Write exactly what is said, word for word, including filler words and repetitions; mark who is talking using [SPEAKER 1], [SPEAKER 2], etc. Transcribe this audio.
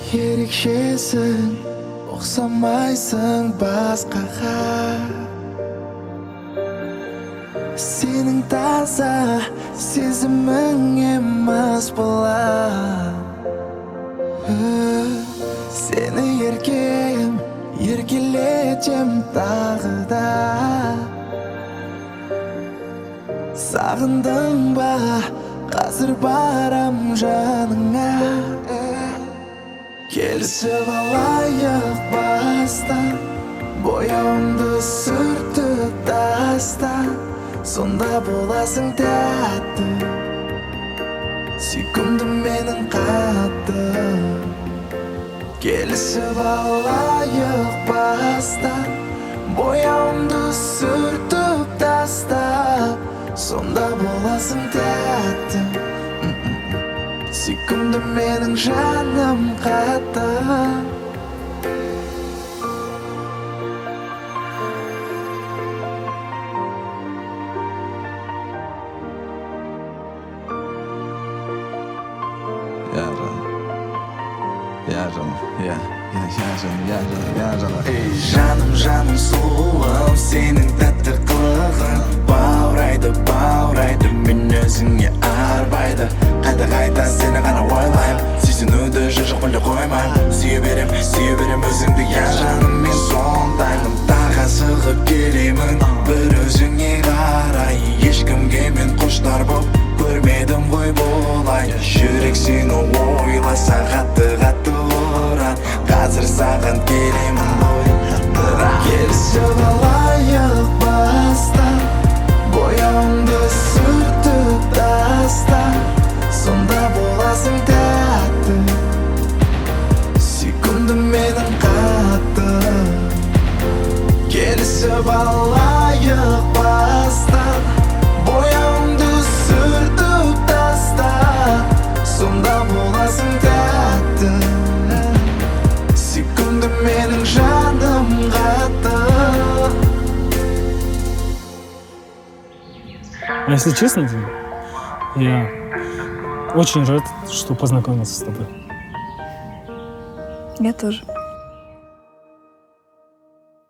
[SPEAKER 1] ерекшесің, ұқсамайсың басқаға. Сенің таза сезіміңе мас болам. Сені еркем, еркелетем тағы да. Сағындың ба, қазір барам жаныңа. Келісіп алайық бастан, бояуымды сүртіп таста. Сонда боласың тәтті, сүйкімді менің қатты. Келісіп алайық бастан, бояуымды сүртіп таста. Сонда боласың тәтті, сүйкімді менің жаным қатты.
[SPEAKER 2] Я жаным, я жаным, я, я, я жаным, я жаным, я жаным. Эй,
[SPEAKER 1] жаным, жаным сұлуым, сенің тәтті қылығың баурайды, баурайды, мен өзіңе арбайды. Қайта-қайта сені ғана ойлайым, сүйсінуді жүр жоқ мүлде қоймайым. Сүйе берем, сүйе берем өзіңді, я жаным, мен сондаймын. Тағы асығып келемін, бір өзіңе қарай. Ешкімге мен құштар боп көрмедім ғой болай. Жүрек сені ойласа қатты қатты ұрады. Қазір саған келемін ғой. Келісіп алайық бастан, бояуымды сүртіп таста. Сонда боласың тәтті, сүйкімді менің қатты. Келісіп алайық бастан, бояуымды сүртіп таста. Сонда боласың тәтті, сүйкімді менің жаным қатты.
[SPEAKER 3] А если честно, я очень рад, что познакомился с тобой.
[SPEAKER 4] Я тоже.